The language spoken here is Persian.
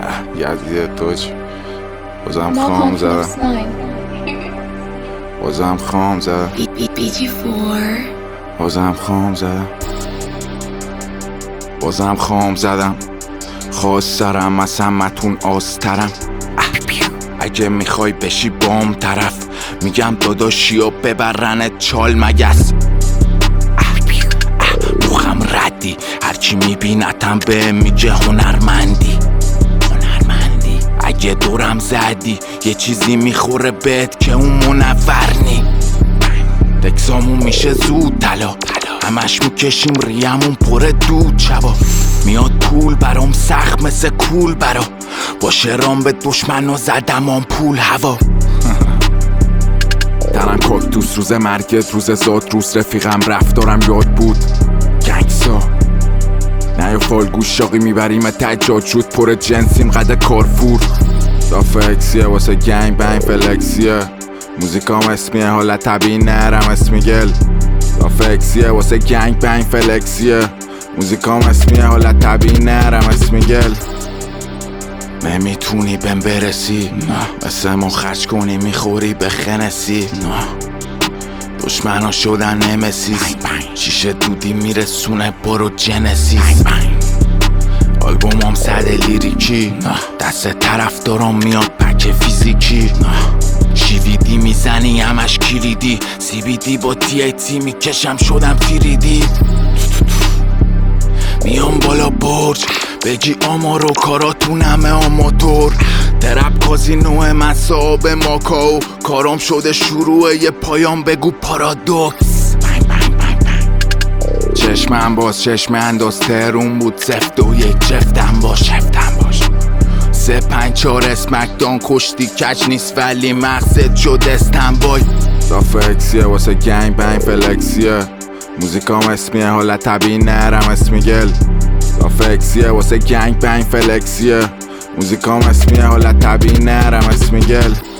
یزید توچ بازم خام زدم بازم خام زدم بازم خام زدم بازم خام زدم خواست سرم از همتون آسترم. اگه میخوای بشی بام طرف میگم داداشیا ببرنت چال مگس. روخم ردی هرچی میبینتم به میگه هنرمندی. اگه دورم زدی یه چیزی میخوره بهت که اون منورنی. دکسامون میشه زود طلا همش میکشیم ریمون پره دود شبا. میاد پول برام سخت مثل کول برا با شرام به دشمن و زدم آمپول هوا. درم کاکتوس روز مرگت روز زاد روز رفیقم رفتارم یاد بود گنگسا. نه یا فالگوش شاقی میبریم تجاد شد پر جنسیم قده کارفور. دافکسیه واسه گنگ بنگ فلکسیه موزیکام اسمیه حالت طبیعی نرم اسمی گل. دافکسیه واسه گنگ بنگ فلکسیه موزیکام اسمیه حالت طبیعی نرم اسمی گل. نمیتونی بهم برسی نه مثل ما خرج کنی میخوری به خنسی نه. دشمنا شدن نمسیس شیشه دودی میرسونه برو جنسیس. آلبومام صد لیریکی دست طرف دارم میاد پک فیزیکی. شیویدی میزنی همش کلیدی CBD با THC میکشم شدم فریدی. میام بالا برج بگی آمار و کاراتون همه آماتور. ترپ کازینو من صاحب ماکاو کارام شده شروع یه پایام بگو پارادوکس. چشمم باز چشم انداز ترون بود 0-2-1 جفتم باش 3-5-4 اسمکدان کشتی کچ نیست ولی مقصد شد استنبای. دافکسیه واسه گنگ بنگ فلکسیه موزیکام اسمیه حالت طبیعی نرم اسمی گل. دافکسیه واسه گنگ بنگ فلکسیه موزیکام اسمیه حالت طبیعی نرم اسمی گل.